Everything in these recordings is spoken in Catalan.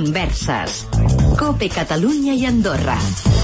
Converses. COPE Catalunya i Andorra.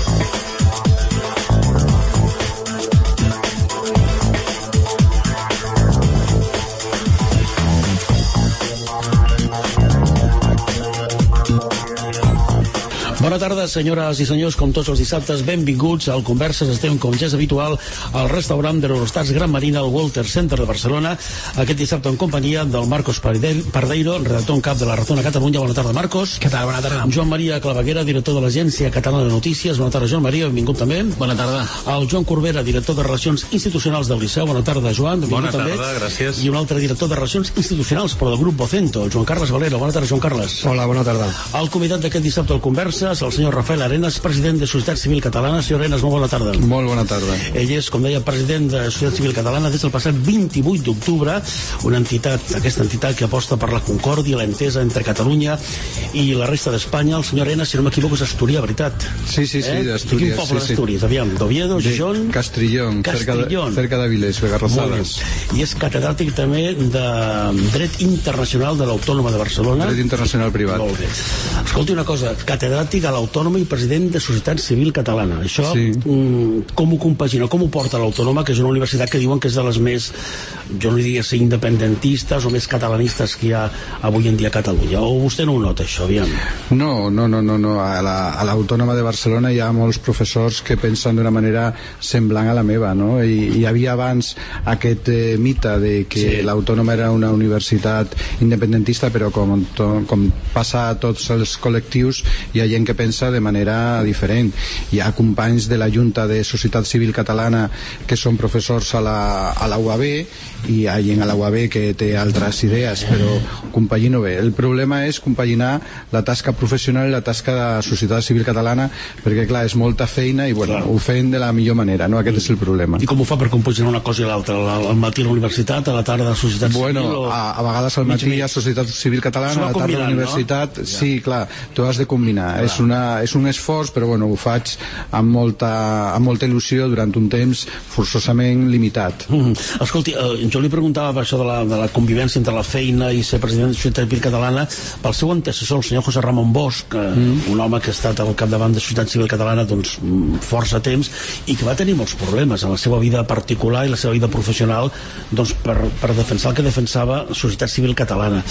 Bona tarda, senyores i senyors, com tots els dissabtes, benvinguts al Converses. Estem, com ja és habitual, al restaurant de l'Eurostars Gran Marina, al Walter Center de Barcelona, aquest dissabte en companyia del Marcos Pardeiro, redactor en cap de La Razón a Catalunya. Bona tarda, Marcos. Què tal? Bona tarda. Joan Maria Claveguera, director de l'Agència Catalana de Notícies. Bona tarda, Joan Maria, benvingut també. Bona tarda. El Joan Corbera, director de Relacions Institucionals del Liceu. Bona tarda, Joan, benvingut també. Bona tarda, gràcies. I un altre director de Relacions Institucionals, però del grup Vocento, el Joan Carles Valero. Bona tarda, Joan Carles. Hola, bona tarda. El convidat d'aquest dissabte al Converses, el senyor Rafael Arenas, president de Societat Civil Catalana. Senyor Arenas, molt bona tarda. Molt bona tarda. Ell és, com deia, president de Societat Civil Catalana des del passat 28 d'octubre, una entitat, aquesta entitat que aposta per la concòrdia, l'entesa entre Catalunya i la resta d'Espanya. El senyor Arenas, si no m'equivoco, és asturià, veritat? Sí, d'Astúries. De quin poble d'Astúries? Aviam, d'Oviedo, Gijón? Castrillón, cerca de Vilés, Begarrosades. I és catedràtic també de Dret Internacional de l'Autònoma de Barcelona. Dret Internacional Privat. Molt bé. Escolti una cosa, catedràtic a l'Autònoma i president de Societat Civil Catalana. Això, sí. Com ho compagina, com ho porta l'Autònoma, que és una universitat que diuen que és de les més, jo no diria ser independentistes o més catalanistes que hi ha avui en dia a Catalunya? O vostè no ho nota, això, aviam? No. A l'Autònoma de Barcelona hi ha molts professors que pensen d'una manera semblant a la meva, no? Hi havia abans aquest mite de que l'Autònoma era una universitat independentista, però com passa a tots els col·lectius, hi ha gent que pensa de manera diferent. Hi ha companys de la Junta de Societat Civil Catalana que són professors a la UAB, i hi ha gent a la UAB que té altres idees, però compagino bé. El problema és compaginar la tasca professional i la tasca de Societat Civil Catalana, perquè clar, és molta feina i bueno, ho fem de la millor manera, no? Aquest és el problema. I com ho fa per compaginar una cosa i l'altra? Al matí a la universitat, a la tarda a la Societat Civil? Bueno, a vegades al matí hi ha Societat Civil Catalana, a la tarda a la universitat, no? Sí, clar, t'ho has de combinar. És un esforç, però bueno, ho faig amb molta il·lusió durant un temps forçosament limitat. Escolti, jo li preguntava per això de la convivència entre la feina i ser president de Societat Civil Catalana pel seu antecessor, el senyor José Ramon Bosch, un home que ha estat al capdavant de Societat Civil Catalana doncs força temps i que va tenir molts problemes en la seva vida particular i la seva vida professional doncs per defensar el que defensava Societat Civil Catalana.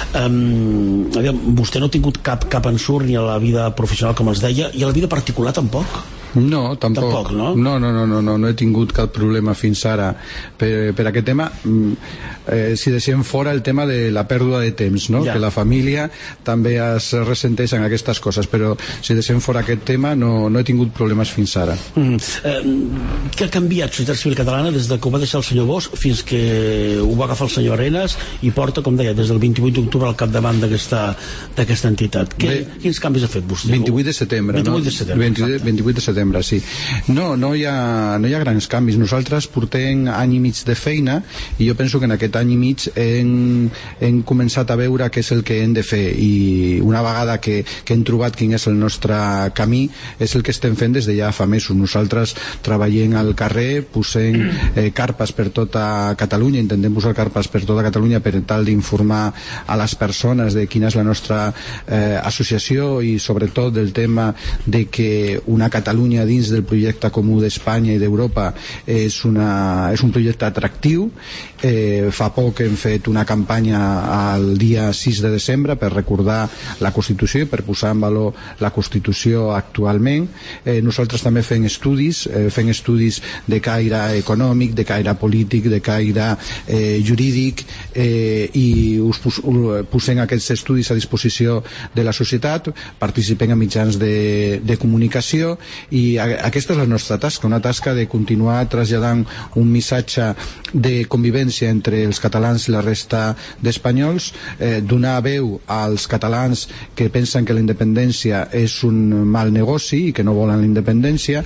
Vostè no ha tingut cap ensurt ni a la vida professional, com es deia, i a la vida particular tampoc? No, tampoc. No? No he tingut cap problema fins ara per aquest tema. Si deixem fora el tema de la pèrdua de temps, no? Que la família també es ressenteix en aquestes coses, però si deixem fora aquest tema no he tingut problemes fins ara. Què ha canviat Societat Civil Catalana des que ho va deixar el senyor Bosch fins que ho va agafar el senyor Arenas i porta, com deia, des del 28 d'octubre al capdavant d'aquesta entitat? Quins canvis ha fet vostè? 28 de setembre. 28 de setembre, sí. No hi ha grans canvis. Nosaltres portem any i mig de feina i jo penso que en aquest any i mig hem començat a veure què és el que hem de fer, i una vegada que hem trobat quin és el nostre camí és el que estem fent des de ja fa mesos. Nosaltres treballem al carrer, posem carpes per tota Catalunya, intentem posar carpes per tota Catalunya per tal d'informar a les persones de quina és la nostra associació i sobretot del tema de que una Catalunya dins del projecte comú d'Espanya i d'Europa és un projecte atractiu. Fa poc hem fet una campanya el dia 6 de desembre per recordar la Constitució i per posar en valor la Constitució actualment. Nosaltres també fem estudis de caire econòmic, de caire polític, de caire jurídic, i us posem aquests estudis a disposició de la societat, participem en mitjans de comunicació, i aquesta és la nostra tasca, una tasca de continuar traslladant un missatge de convivència entre els catalans i la resta d'espanyols, donar veu als catalans que pensen que la independència és un mal negoci i que no volen la independència,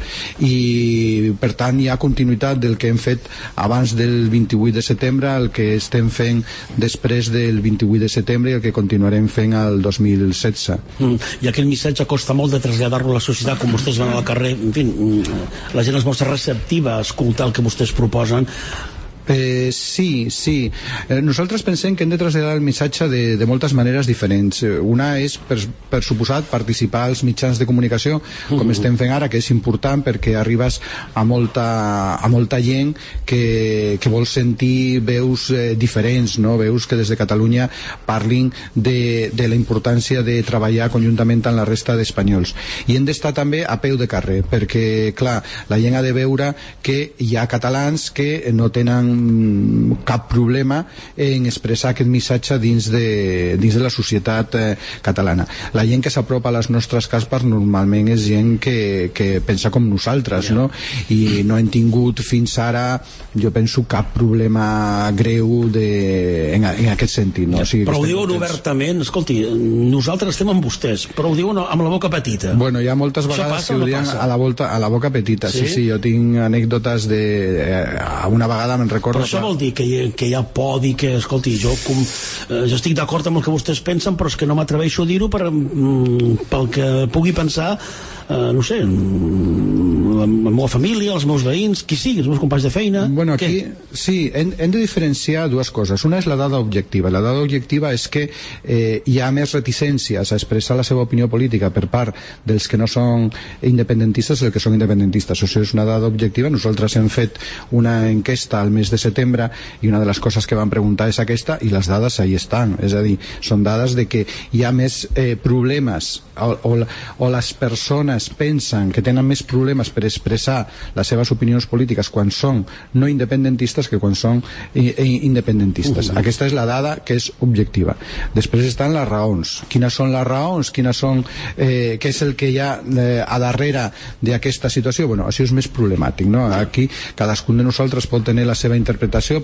i per tant hi ha continuïtat del que hem fet abans del 28 de setembre, el que estem fent després del 28 de setembre i el que continuarem fent el 2016. I aquest missatge costa molt de traslladar-lo a la societat, com vostès van al carrer, en fi, la gent es mostra receptiva a escoltar el que vostès proposen, Sí. Nosaltres pensem que hem de traslladar el missatge de moltes maneres diferents. Una és, per suposat, participar als mitjans de comunicació, com estem fent ara, que és important perquè arribes a molta gent que vol sentir veus diferents, no? Veus que des de Catalunya parlin de la importància de treballar conjuntament amb la resta d'espanyols. I hem d'estar també a peu de carrer, perquè, clar, la gent ha de veure que hi ha catalans que no tenen cap problema en expressar aquest missatge dins de la societat catalana. La gent que s'apropa a les nostres caspes normalment és gent que pensa com nosaltres, no? I no hem tingut fins ara, jo penso, cap problema greu en aquest sentit, no? O sigui, però ho diuen obertament, escolti, nosaltres estem amb vostès, però ho diuen amb la boca petita. Bueno, hi ha moltes vegades que ho diuen a la boca petita. Sí, jo tinc anècdotes de una vegada me'n recordo. Però això vol dir que hi ha por, dir que, escolti, jo estic d'acord amb el que vostès pensen, però és que no m'atreveixo a dir-ho pel que pugui pensar, no sé, la meva família, els meus veïns, qui sigui, els meus companys de feina. Bueno, aquí sí, hem de diferenciar dues coses. Una és la dada objectiva. La dada objectiva és que hi ha més reticències a expressar la seva opinió política per part dels que no són independentistes del que són independentistes. Això és una dada objectiva. Nosaltres hem fet una enquesta al mes de setembre i una de les coses que vam preguntar és aquesta, i les dades ahí estan. És a dir, són dades de que hi ha més problemes o les persones pensen que tenen més problemes per expressar les seves opinions polítiques quan són no independentistes que quan són independentistes. Aquesta és la dada que és objectiva. Després estan les raons. Quines són les raons? Què és el que hi ha a darrere d'aquesta situació? Bueno, això és més problemàtic, no? Aquí cadascun de nosaltres pot tenir la seva interpretació,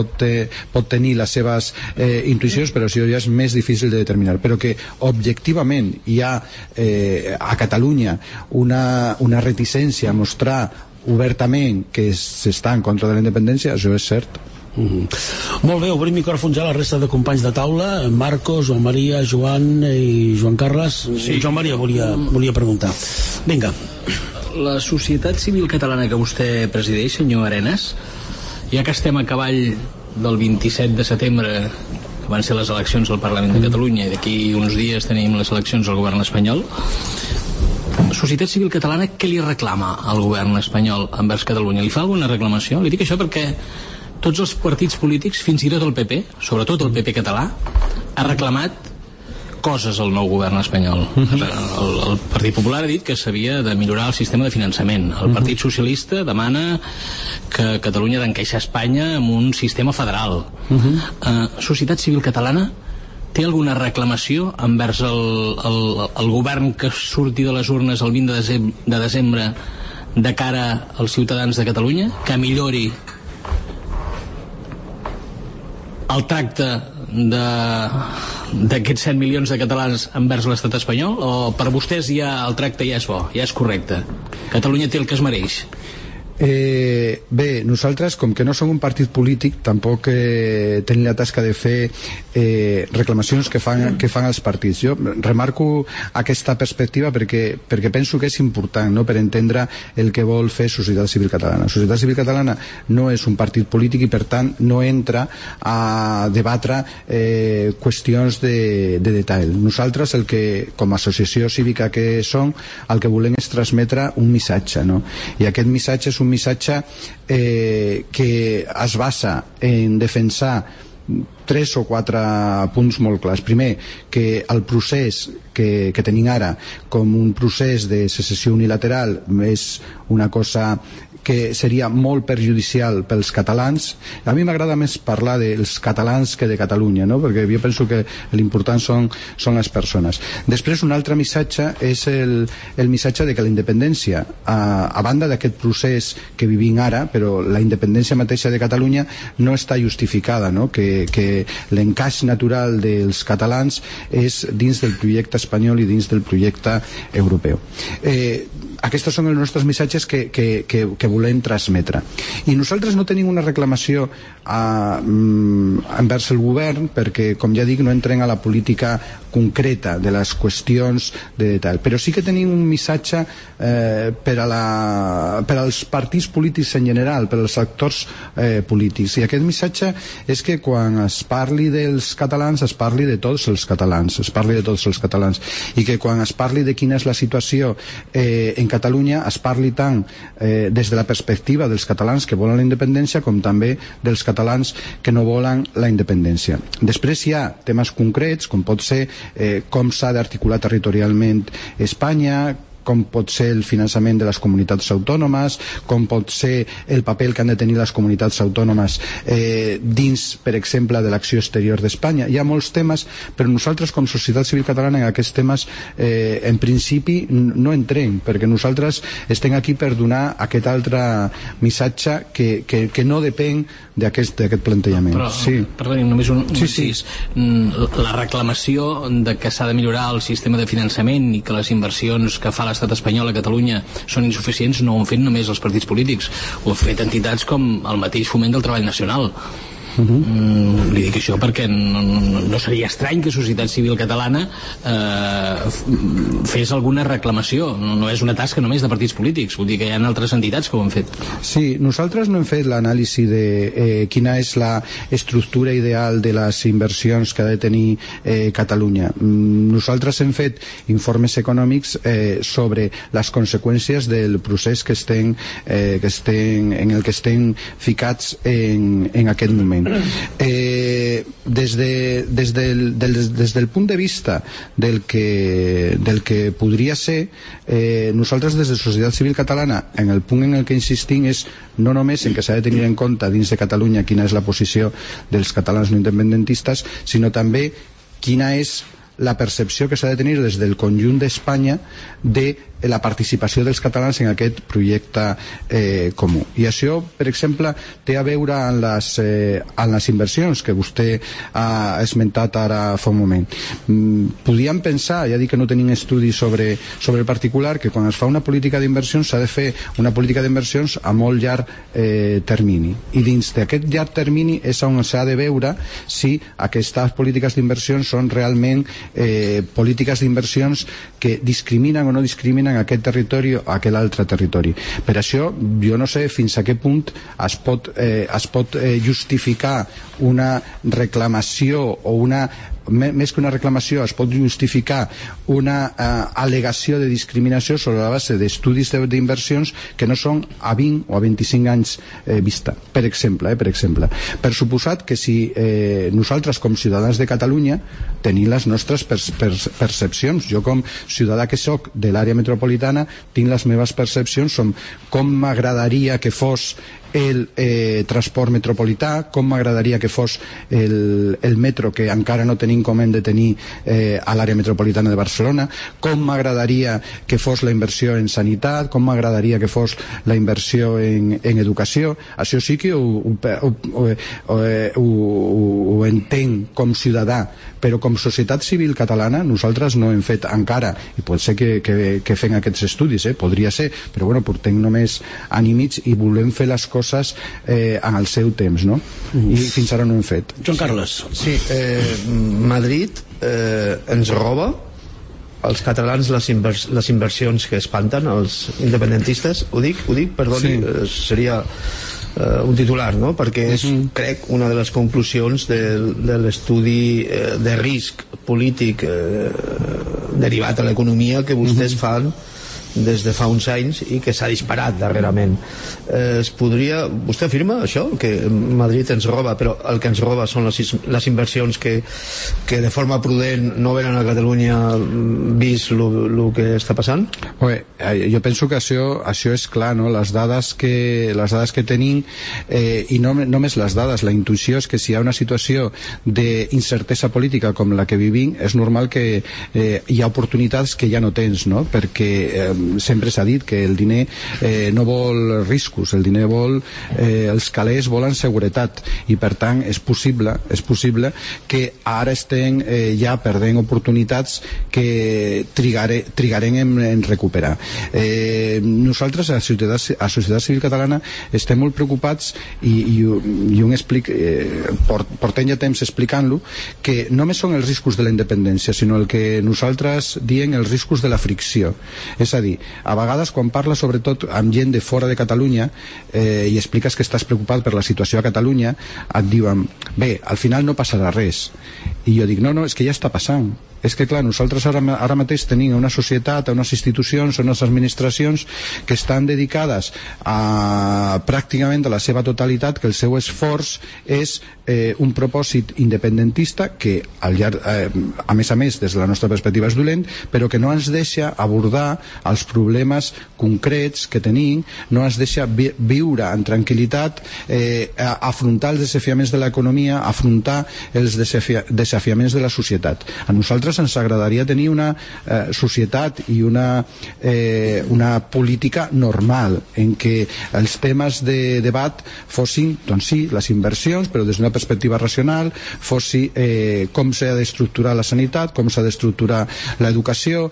pot tenir les seves intuïcions, però això ja és més difícil de determinar. Però que objectivament hi ha a Catalunya una reticència a mostrar obertament que s'està en contra de la independència, això és cert. Molt bé, obrim micròfons ja a la resta de companys de taula. Marcos, Joan Maria, Joan i Joan Carles. Joan Maria volia preguntar. Vinga. La societat civil catalana que vostè presideix, senyor Arenas, ja que estem a cavall del 27 de setembre, que van ser les eleccions al Parlament de Catalunya, i d'aquí uns dies tenim les eleccions al govern espanyol, la societat civil catalana què li reclama al govern espanyol envers Catalunya? Li fa alguna reclamació? Li dic això perquè tots els partits polítics, fins i tot el PP, sobretot el PP català, ha reclamat coses al nou govern espanyol. El Partit Popular ha dit que s'havia de millorar el sistema de finançament. El Partit Socialista demana que Catalunya ha d'encaixar Espanya en un sistema federal. Societat civil catalana té alguna reclamació envers el govern que surti de les urnes el 20 de desembre de cara als ciutadans de Catalunya, que millori el tracte d'aquests 100 milions de catalans envers l'estat espanyol, o per vostès ja el tracte ja és bo, ja és correcte? Catalunya té el que es mereix? Bé, nosaltres, com que no som un partit polític, tampoc tenim la tasca de fer reclamacions que fan els partits. Jo remarco aquesta perspectiva perquè penso que és important, no?, per entendre el que vol fer Societat Civil Catalana. Societat Civil Catalana no és un partit polític i, per tant, no entra a debatre qüestions de detall. Nosaltres, com a associació cívica que som, el que volem és transmetre un missatge, no? I aquest missatge és un missatge que es basa en defensar 3 o 4 punts molt clars. Primer, que el procés que tenim ara com un procés de secessió unilateral és una cosa que seria molt perjudicial pels catalans. A mi m'agrada més parlar dels catalans que de Catalunya, no?, perquè jo penso que l'important són les persones. Després, un altre missatge és el missatge de que la independència, a banda d'aquest procés que vivim ara, però la independència mateixa de Catalunya no està justificada, no?, que l'encaix natural dels catalans és dins del projecte espanyol i dins del projecte europeu. Aquests són els nostres missatges que volem transmetre. I nosaltres no tenim una reclamació envers el govern perquè, com ja dic, no entrem a la política concreta de les qüestions de detall, però sí que tenim un missatge per als partits polítics en general, per als actors polítics, i aquest missatge és que quan es parli dels catalans es parli de tots els catalans, i que quan es parli de quina és la situació en Catalunya es parli tant des de la perspectiva dels catalans que volen la independència com també dels catalans que no volen la independència. Després hi ha temes concrets com pot ser com s'ha d'articular territorialment Espanya, com pot ser el finançament de les comunitats autònomes, com pot ser el paper que han de tenir les comunitats autònomes dins, per exemple, de l'acció exterior d'Espanya. Hi ha molts temes, però nosaltres com societat civil catalana en aquests temes en principi no entrem, perquè nosaltres estem aquí per donar aquest altre missatge que no depèn d'aquest plantejament. Però, perdoni, només un incís. La reclamació de que s'ha de millorar el sistema de finançament i que les inversions que fa l'estat espanyol a Catalunya són insuficients no ho han fet només els partits polítics, ho han fet entitats com el mateix Foment del Treball Nacional. Li dic això perquè no seria estrany que Societat Civil Catalana fes alguna reclamació. No és una tasca només de partits polítics, vull dir que hi ha altres entitats que ho han fet. Sí, nosaltres no hem fet l'anàlisi de quina és la estructura ideal de les inversions que ha de tenir Catalunya. Nosaltres hem fet informes econòmics sobre les conseqüències del procés en el que estem ficats en aquest moment. Des del punt de vista del que podria ser, nosaltres des de Societat Civil Catalana en el punt en el que insistim és no només en que s'ha de tenir en compte dins de Catalunya quina és la posició dels catalans no independentistes, sinó també quina és la percepció que s'ha de tenir des del conjunt d'Espanya de la participació dels catalans en aquest projecte comú. I això, per exemple, té a veure amb les inversions que vostè ha esmentat ara fa un moment. Podíem pensar, ja dic que no tenim estudis sobre el particular, que quan es fa una política d'inversions s'ha de fer una política d'inversions a molt llarg termini. I dins d'aquest llarg termini és on s'ha de veure si aquestes polítiques d'inversions són realment polítiques d'inversions que discriminen o no discriminen aquest territori o aquell altre territori. Per això jo no sé fins a què punt es pot justificar una reclamació o més que una reclamació es pot justificar una al·legació de discriminació sobre la base d'estudis d'inversions que no són a 20 o a 25 anys vista, per exemple. Per suposat que si nosaltres com ciutadans de Catalunya tenim les nostres percepcions, jo com ciutadà que soc de l'àrea metropolitana tinc les meves percepcions sobre com m'agradaria que fos el transport metropolità, com m'agradaria que fos el metro que encara no tenim com hem de tenir a l'àrea metropolitana de Barcelona, com m'agradaria que fos la inversió en sanitat, com m'agradaria que fos la inversió en educació. Això sí que ho entenc com ciutadà, però com societat civil catalana nosaltres no hem fet encara, i pot ser que fem aquests estudis, podria ser, però bueno, portem només any i mig i volem fer les coses en el seu temps, no? I fins ara no ho hem fet. Joan Carles. Sí, Madrid ens roba als catalans les inversions que espanten els independentistes. Ho dic, perdoni, sí. Seria un titular, no? Perquè és, crec, una de les conclusions de l'estudi de risc polític derivat a l'economia que vostès fan des de fa uns anys i que s'ha disparat darrerament. Vostè afirma això, que Madrid ens roba, però el que ens roba són les inversions que de forma prudent no venen a Catalunya vist el que està passant? Jo penso que això és clar, no? Les dades que tenim, i no només les dades, la intuïció és que si hi ha una situació d'incertesa política com la que vivim, és normal que hi ha oportunitats que ja no tens, no? Perquè sempre s'ha dit que el diner no vol riscos, el diner vol els calés volen seguretat, i per tant és possible que ara estem ja perdent oportunitats que trigarem en recuperar. Nosaltres a Societat Civil Catalana estem molt preocupats i portem ja temps explicant-lo, que només són els riscos de la independència, sinó el que nosaltres diem els riscos de la fricció. És a dir, a vegades quan parles sobretot amb gent de fora de Catalunya i expliques que estàs preocupat per la situació a Catalunya, et diuen, bé, al final no passarà res. I jo dic, no, és que ja està passant. És que clar, nosaltres ara mateix tenim una societat, unes institucions, unes administracions que estan dedicades pràcticament a la seva totalitat, que el seu esforç és un propòsit independentista que a més des de la nostra perspectiva és dolent, però que no ens deixa abordar els problemes concrets que tenim, no ens deixa viure en tranquil·litat, afrontar els desafiaments de l'economia, afrontar els desafiaments de la societat. A nosaltres ens agradaria tenir una societat i una política normal en què els temes de debat fossin, doncs sí, les inversions, però des d'una perspectiva racional, fossi com s'ha d'estructurar la sanitat, com s'ha d'estructurar l'educació,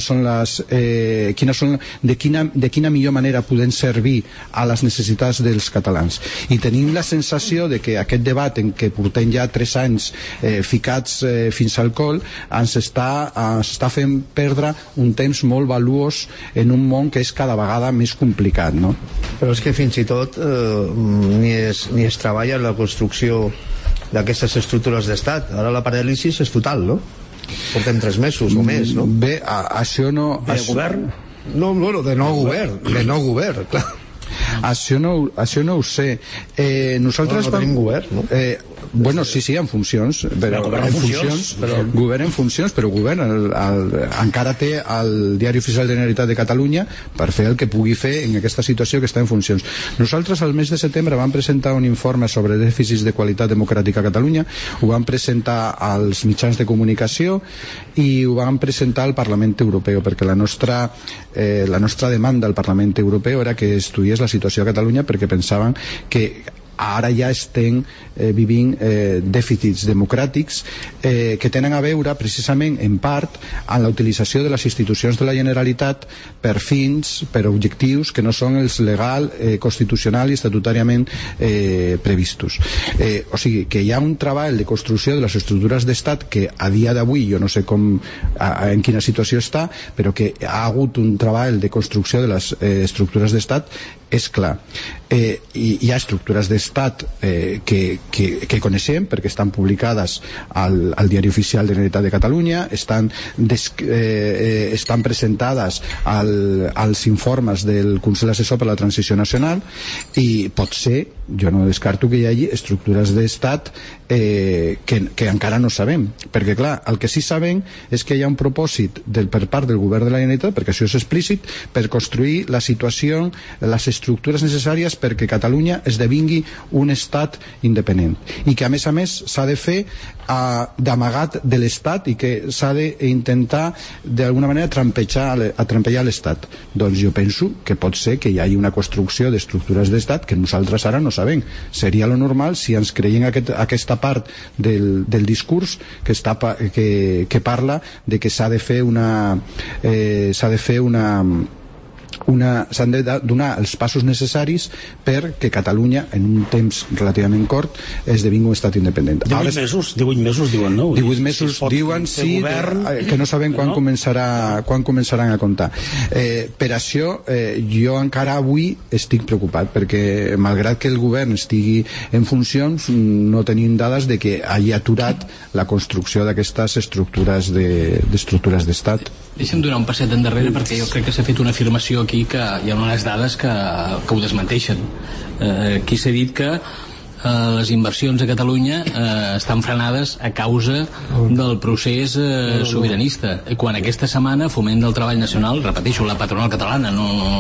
de quina millor manera podem servir a les necessitats dels catalans. I tenim la sensació de que aquest debat en què portem ja 3 anys ficats fins al coll ens està fent perdre un temps molt valuós en un món que és cada vegada més complicat, no? Però és que fins i tot ni es treballa en la construcció d'aquestes estructures d'estat. Ara la paràlisi és total, no? Portem 3 mesos o més, no? Bé, això no... De govern? No, bueno, de no govern, clar. Això no ho sé. Nosaltres no tenim govern, no? Bueno, sí, en funcions, però govern en funcions, però govern encara té el Diari Oficial de la Generalitat de Catalunya per fer el que pugui fer en aquesta situació que està en funcions. Nosaltres al mes de setembre vam presentar un informe sobre dèficits de qualitat democràtica a Catalunya, ho vam presentar als mitjans de comunicació i ho vam presentar al Parlament Europeu, perquè la nostra demanda al Parlament Europeu era que estudiés la situació a Catalunya, perquè pensaven que ara ja estem vivint dèficits democràtics que tenen a veure precisament en part amb la utilització de les institucions de la Generalitat per fins, per objectius que no són els legal, constitucional i estatutàriament previstos. O sigui, que hi ha un treball de construcció de les estructures d'estat que a dia d'avui jo no sé en quina situació està, però que ha hagut un treball de construcció de les estructures d'estat, és clar. Hi ha estructures d'estat que coneixem perquè estan publicades al Diari Oficial de la Generalitat de Catalunya, estan presentades als informes del Consell Assessor per a la Transició Nacional, i pot ser, jo no descarto que hi hagi estructures d'estat que encara no sabem, perquè clar, el que sí sabem és que hi ha un propòsit per part del govern de la Generalitat, perquè això és explícit, per construir la situació, les estructures necessàries perquè Catalunya esdevingui un estat independent, i que a més s'ha de fer d'amagat de l'estat, i que s'ha d'intentar d'alguna manera trampejar l'estat. Doncs jo penso que pot ser que hi hagi una construcció d'estructures d'estat que nosaltres ara no sabem. Seria lo normal si ens creiem aquesta part del discurs que parla de que s'ha de fer s'han de donar els passos necessaris perquè Catalunya en un temps relativament cort esdevingui un estat independent. 18 mesos diuen, no? 18 mesos diuen, sí, que no sabem quan començaran a comptar. Per això jo encara avui estic preocupat, perquè malgrat que el govern estigui en funcions no tenim dades de que hagi aturat la construcció d'aquestes estructures d'estat. Deixa'm donar un passet endarrere, perquè jo crec que s'ha fet una afirmació aquí que hi ha unes dades que ho desmenteixen. Aquí s'ha dit que les inversions a Catalunya estan frenades a causa del procés sobiranista, quan aquesta setmana Foment del Treball Nacional, repeteixo, la patronal catalana,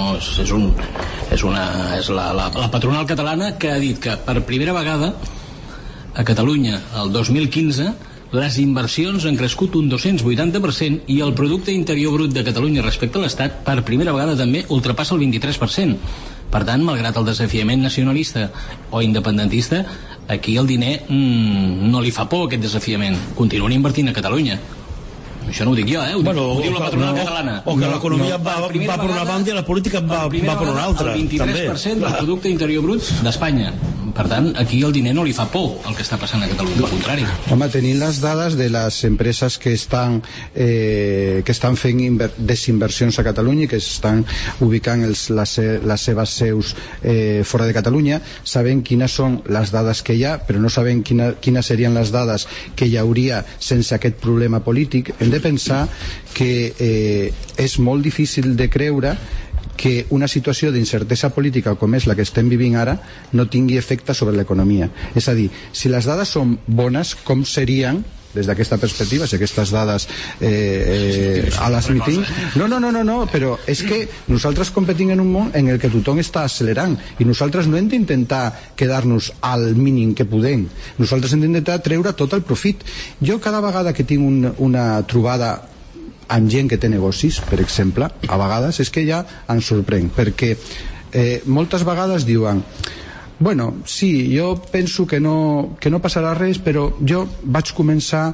és la patronal catalana que ha dit que per primera vegada a Catalunya el 2015 les inversions han crescut un 280% i el producte interior brut de Catalunya respecte a l'Estat per primera vegada també ultrapassa el 23%. Per tant, malgrat el desafiament nacionalista o independentista, aquí el diner no li fa por, aquest desafiament. Continuen invertint a Catalunya. Això no ho dic jo, ho diu la patronal catalana. O que l'economia va per una banda i la política va per una altra. El 23% del producte interior brut d'Espanya. Per tant, aquí el diner no li fa por el que està passant a Catalunya, al contrari. Home, tenim les dades de les empreses que estan fent desinversions a Catalunya i que estan ubicant les seves seus fora de Catalunya. Sabem quines són les dades que hi ha, però no sabem quines serien les dades que hi hauria sense aquest problema polític. Hem de pensar que és molt difícil de creure que una situació d'incertesa política com és la que estem vivint ara no tingui efecte sobre l'economia. És a dir, si les dades són bones, com serien des d'aquesta perspectiva, si aquestes dades a les meeting... No, però és que nosaltres competim en un món en el que tothom està accelerant i nosaltres no hem d'intentar quedar-nos al mínim que podem. Nosaltres hem d'intentar treure tot el profit. Jo cada vegada que tinc una trobada amb gent que té negocis, per exemple, a vegades és que ja ens sorprèn, perquè moltes vegades diuen bueno, sí, jo penso que no passarà res, però jo vaig començar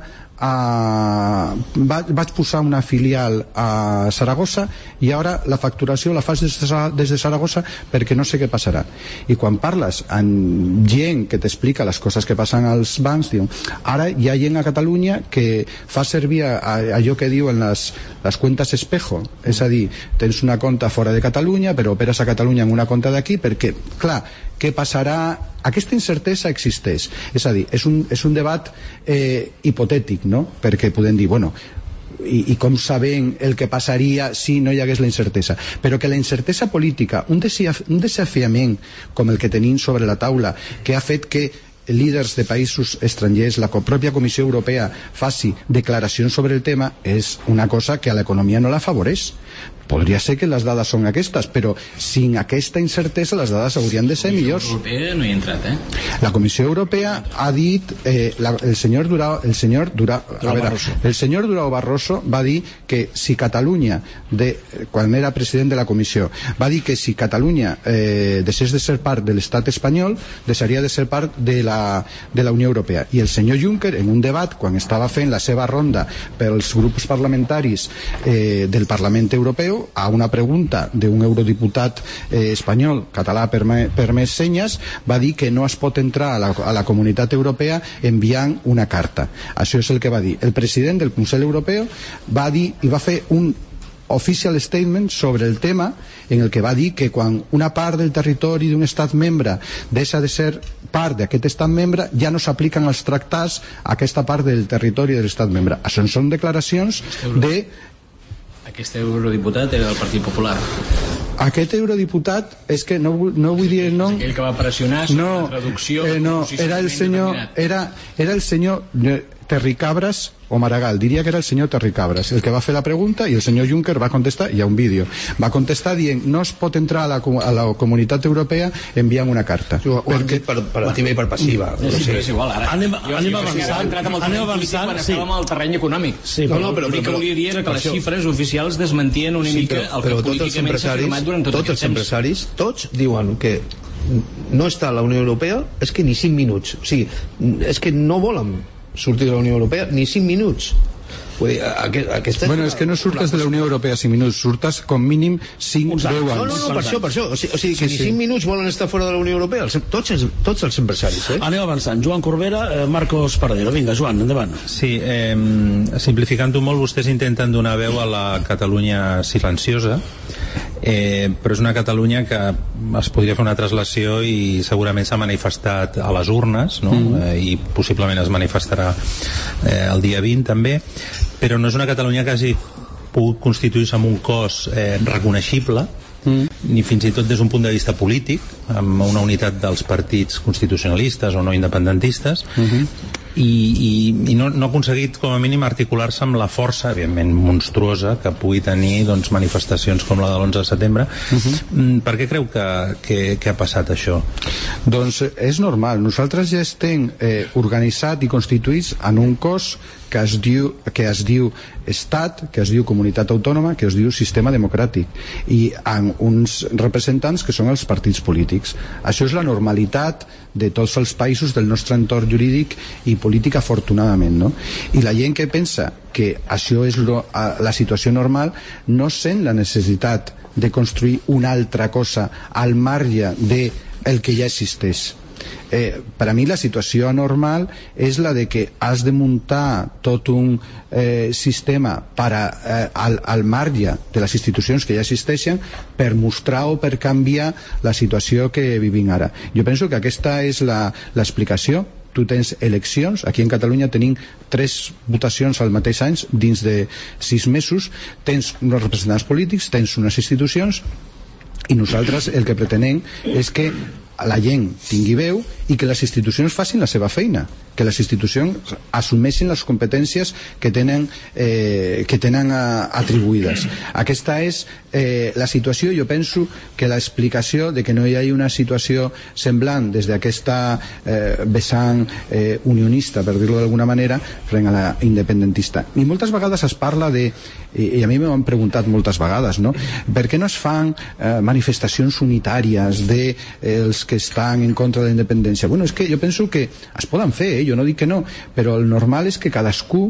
vaig posar una filial a Saragossa i ara la facturació la fas des de Saragossa perquè no sé què passarà. I quan parles amb gent que t'explica les coses que passen als bancs, diuen, ara hi ha gent a Catalunya que fa servir allò que diuen les cuentas espejo, és a dir, tens una compta fora de Catalunya però operes a Catalunya amb una compta d'aquí perquè, clar, què passarà? Aquesta incertesa existeix, és a dir, és un debat hipotètic, no? Perquè podem dir, bueno, i com sabem el que passaria si no hi hagués la incertesa, però que la incertesa política, un desafiament com el que tenim sobre la taula, que ha fet que líders de països estrangers, la pròpia Comissió Europea faci declaracions sobre el tema, és una cosa que a l'economia no la afavoreix. Podria ser que les dades són aquestes, però sin aquesta incertesa les dades haurien de ser millors. La Comissió Europea no hi ha entrat, La Comissió Europea ha dit, el senyor Durão Barroso va dir que si Catalunya, quan era president de la Comissió, va dir que si Catalunya deixés de ser part de l'estat espanyol, deixaria de ser part de la Unió Europea. I el senyor Juncker, en un debat, quan estava fent la seva ronda pels grups parlamentaris del Parlament Europeu, a una pregunta d'un eurodiputat espanyol, català per més senyes, va dir que no es pot entrar a la Comunitat Europea enviant una carta. Això és el que va dir. El president del Consell Europeu va dir i va fer un official statement sobre el tema en el que va dir que quan una part del territori d'un estat membre deixa de ser part d'aquest estat membre ja no s'apliquen els tractats a aquesta part del territori de l'estat membre. Això són declaracions de... Aquest eurodiputat era del Partit Popular. Aquest eurodiputat, és que no vull dir el nom... Aquell que va pressionar sobre la traducció... era el senyor Terry Cabras o Maragall, diria que era el senyor Terry Cabras el que va fer la pregunta i el senyor Juncker va contestar, hi ha un vídeo, va contestar dient no es pot entrar a la Comunitat Europea enviant una carta. Ho han dit per activa i per passiva. Sí, però és igual, ara. Anem avançant. Estàvem al terreny econòmic. Sí, però el que volia dir era que les xifres oficials desmentien una mica el que políticament s'ha afirmat durant tot aquest temps. Tots els empresaris, tots diuen que no està a la Unió Europea, és que ni 5 minuts. O sigui, és que no volen sortir de la Unió Europea ni 5 minuts. Vull dir, bueno, és que no surtes de la Unió Europea 5 minuts, surtes com mínim 5-10 anys. No, per això. O sigui que ni 5 minuts volen estar fora de la Unió Europea, tots els empresaris. Anem avançant. Joan Corbera, Marcos Paradero. Vinga, Joan, endavant. Sí, simplificant-ho molt, vostès intenten donar veu a la Catalunya silenciosa, però és una Catalunya que es podria fer una traslació i segurament s'ha manifestat a les urnes, no? I possiblement es manifestarà el dia 20 també, però no és una Catalunya que hagi pogut constituir-se amb un cos reconeixible, ni fins i tot des d'un punt de vista polític, amb una unitat dels partits constitucionalistes o no independentistes, i no ha aconseguit com a mínim articular-se amb la força, evidentment monstruosa, que pugui tenir doncs, manifestacions com la de l'11 de setembre. Per què creu que ha passat això? Doncs és normal, nosaltres ja estem organitzats i constituïts en un cos que es diu Estat, que es diu Comunitat Autònoma, que es diu Sistema Democràtic, i amb uns representants que són els partits polítics. Això és la normalitat de tots els països del nostre entorn jurídic i polític, afortunadament, no? I la gent que pensa que això és la situació normal no sent la necessitat de construir una altra cosa al marge del que ja existeix. Per a mi la situació anormal és la de que has de muntar tot un sistema al marge de les institucions que ja existeixen per mostrar o per canviar la situació que vivim ara. Jo penso que aquesta és l'explicació. Tu tens eleccions, aquí en Catalunya tenim 3 votacions al mateix any dins de 6 mesos, tens uns representants polítics, tens unes institucions, i nosaltres el que pretenem és que la gent tingui veu i que les institucions facin la seva feina, que les institucions assumeixin les competències que tenen atribuïdes. Aquesta és la situació. Jo penso que l'explicació de que no hi hagi una situació semblant des d'aquesta vessant unionista, per dir-ho d'alguna manera, front a la independentista. I moltes vegades es parla de, i a mi m'ho han preguntat moltes vegades, no? Per què no es fan manifestacions unitàries dels que estan en contra de la independència? Bueno, és que jo penso que es poden fer, jo no dic que no, però el normal és que cadascú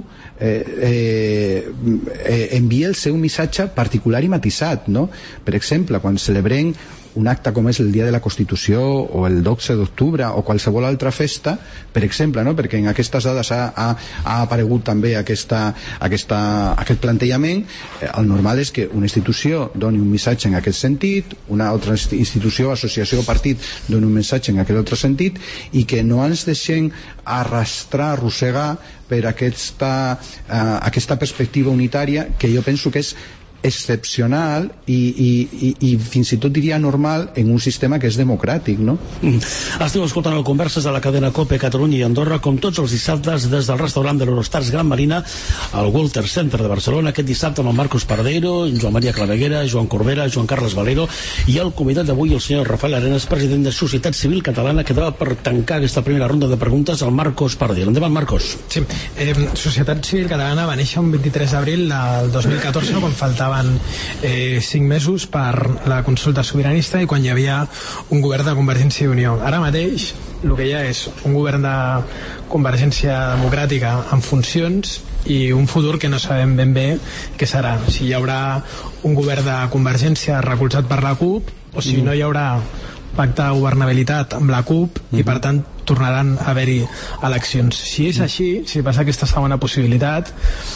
envia el seu missatge particular i matisat, no? Per exemple, quan celebrem un acte com és el Dia de la Constitució o el 12 d'octubre o qualsevol altra festa, per exemple, no? Perquè en aquestes dades ha aparegut també aquest plantejament. El normal és que una institució doni un missatge en aquest sentit, una altra institució, associació o partit doni un missatge en aquest altre sentit, i que no ens deixem arrossegar per aquesta perspectiva unitària, que jo penso que és excepcional i fins i tot diria normal en un sistema que és democràtic, no? Esteu escoltant el Converses de la cadena COPE Catalunya i Andorra, com tots els dissabtes des del restaurant de l'Eurostars Gran Marina al Walter Center de Barcelona. Aquest dissabte amb el Marcos Pardeiro, Joan Maria Claveguera, Joan Corbera, Joan Carles Valero i el convidat d'avui, el senyor Rafael Arenas, president de Societat Civil Catalana, que quedava per tancar aquesta primera ronda de preguntes al Marcos Pardeiro. Endavant, Marcos. Sí, Societat Civil Catalana va néixer un 23 d'abril del 2014, quan faltava 5 mesos per la consulta sobiranista i quan hi havia un govern de Convergència i Unió. Ara mateix el que hi ha és un govern de Convergència Democràtica en funcions i un futur que no sabem ben bé què serà, si hi haurà un govern de Convergència recolzat per la CUP o si no hi haurà pacte de governabilitat amb la CUP i per tant tornaran a haver-hi eleccions. Si és així, si passa aquesta segona possibilitat,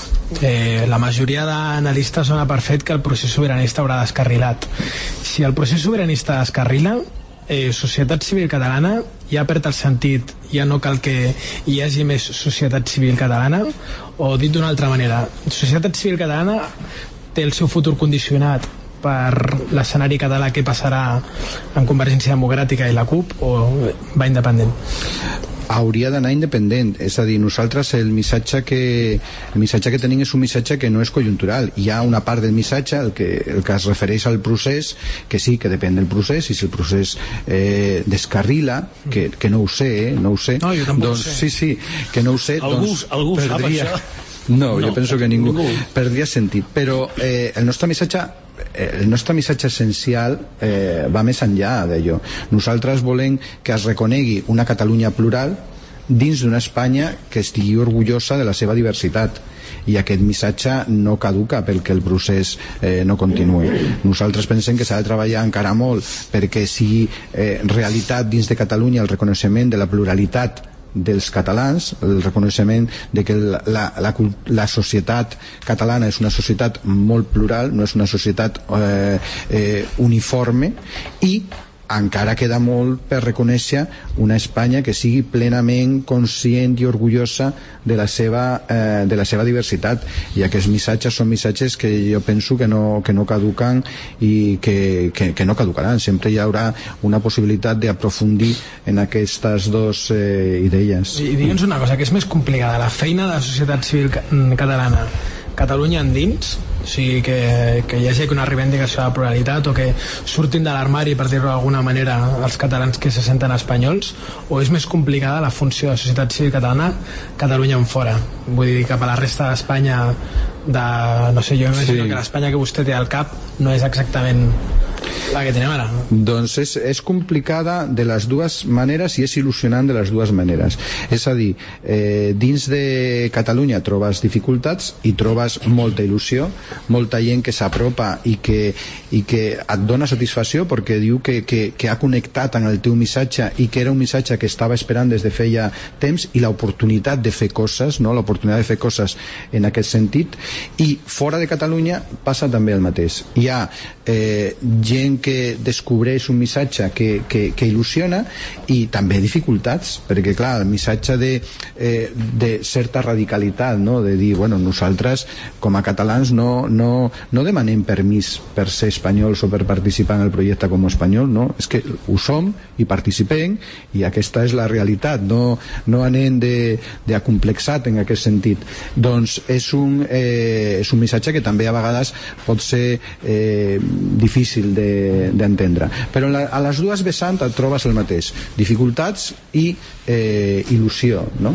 la majoria d'analistes dona per fet que el procés sobiranista haurà descarrilat. Si el procés sobiranista descarrila, Societat Civil Catalana ja perd el sentit, ja no cal que hi hagi més societat civil catalana, o dit d'una altra manera, Societat Civil Catalana té el seu futur condicionat per l'escenari català que passarà en Convergència Democràtica i la CUP, o va independent? Hauria d'anar independent, és a dir, nosaltres el missatge que tenim és un missatge que no és conjuntural. Hi ha una part del missatge, el que es refereix al procés, que sí, que depèn del procés, i si el procés descarrila, que no ho sé, no ho sé. No, jo tampoc doncs, sé. Sí, que no ho sé. Algú sap això? No, jo penso que ningú. Perdria sentit. Però el nostre missatge essencial va més enllà d'allò. Nosaltres volem que es reconegui una Catalunya plural dins d'una Espanya que estigui orgullosa de la seva diversitat, i aquest missatge no caduca perquè el procés no continuï. Nosaltres pensem que s'ha de treballar encara molt perquè sigui realitat dins de Catalunya el reconeixement de la pluralitat dels catalans, el reconeixement de que la societat catalana és una societat molt plural, no és una societat uniforme, i encara queda molt per reconèixer una Espanya que sigui plenament conscient i orgullosa de la seva diversitat, i aquests missatges són missatges que jo penso que no caduquen i que no caducaran. Sempre hi haurà una possibilitat d'aprofundir en aquestes dues idees. I digue'ns una cosa, que és més complicada, la feina de la societat civil catalana, Catalunya endins, o sigui, que hi hagi una reivindicació de pluralitat o que surtin de l'armari, per dir-ho d'alguna manera, els catalans que se senten espanyols, o és més complicada la funció de la societat civil catalana Catalunya en fora? Vull dir, cap a la resta d'Espanya, no sé, jo imagino que l'Espanya que vostè té al cap no és exactament la que tenim ara. Doncs és complicada de les dues maneres i és il·lusionant de les dues maneres. És a dir, dins de Catalunya trobes dificultats i trobes molta il·lusió, molta gent que s'apropa i que et dona satisfacció perquè diu que ha connectat amb el teu missatge i que era un missatge que estava esperant des de feia temps, i l'oportunitat de fer coses, no? L'oportunitat de fer coses en aquest sentit. I fora de Catalunya passa també el mateix. Hi ha gent que descobreix un missatge que il·lusiona, i també dificultats, perquè clar, el missatge de certa radicalitat, no? De dir, bueno, nosaltres com a catalans no demanem permís per ser espanyols o per participar en el projecte com a espanyol, no? És que ho som i participem, i aquesta és la realitat, no anem d'acomplexat en aquest sentit. Doncs és un missatge que també a vegades pot ser difícil d'entendre, però a les dues vessants et trobes el mateix, dificultats i il·lusió, no?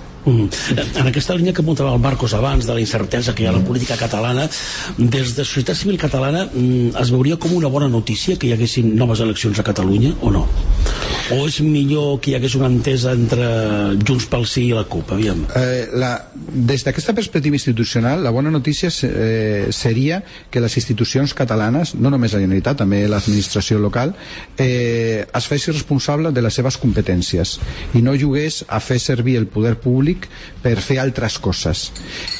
En aquesta línia que apuntava el Marcos abans, de la incertesa que hi ha a la política catalana, des de societat civil catalana es veuria com una bona notícia que hi haguessin noves eleccions a Catalunya o no? O és millor que hi hagués una entesa entre Junts pel Sí i la CUP? Aviam. Des d'aquesta perspectiva institucional, la bona notícia seria que les institucions catalanes, no només la Generalitat, també l'administració local, es fessin responsable de les seves competències i no jugués a fer servir el poder públic per fer altres coses.